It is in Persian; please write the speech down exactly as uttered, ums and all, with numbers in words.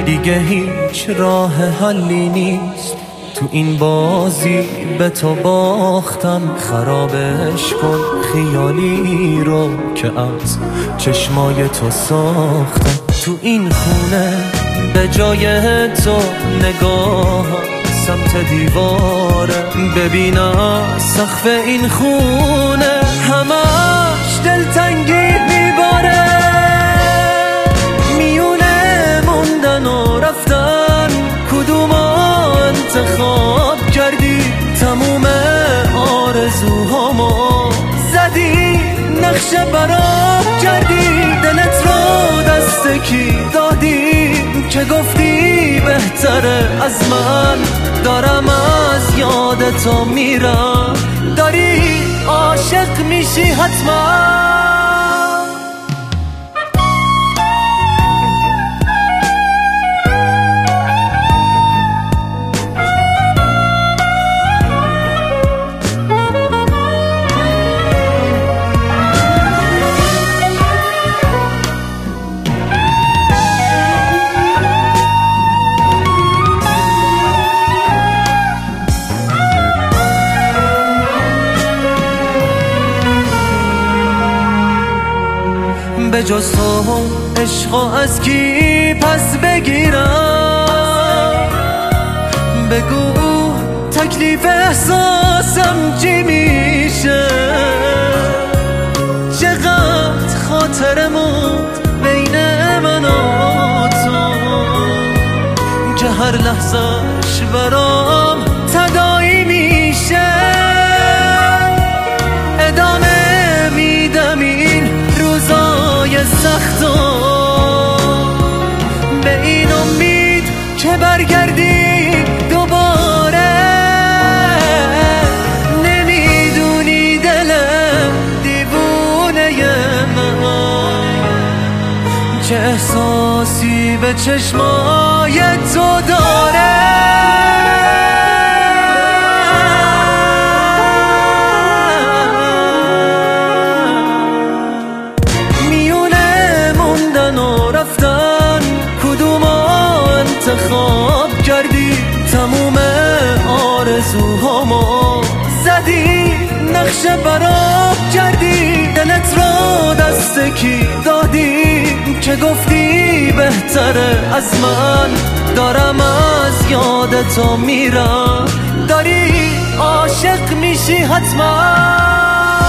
دیگه هیچ راه حلی نیست، تو این بازی به تو باختم. خرابش کن خیالی رو که از چشمای تو ساختم. تو این خونه به جای تو نگاه سمت دیواره، ببینم سقف این خونه همش دلتنگی میباره. میونه موندن و رفتن کدوم انتخاب کردی؟ تموم آرزوهامو زدی نقشه برام کردی. دلت رو دست کی دادی که گفتی بهتره از من؟ دارم از یاد تو میرم، داری عاشق میشی حتما. به جز تو عشقا از کی پس بگیرم؟ بگو تکلیف احساسم چی میشه؟ چقدر خاطره موند بین من و تو که هر لحظهش برام تداعی میشه. ادامه میدم این روزای سختو به این امید که برگردی دوباره. نمیدونی دلم دیوونه من چه احساسی به چشمای تو داره. انتخاب کردی تموم آرزوهامو زدی نقشه برام کردی. دلت رو دست کی دادی که گفتی بهتره از من؟ دارم از یاد تو میرم، داری عاشق میشی حتما.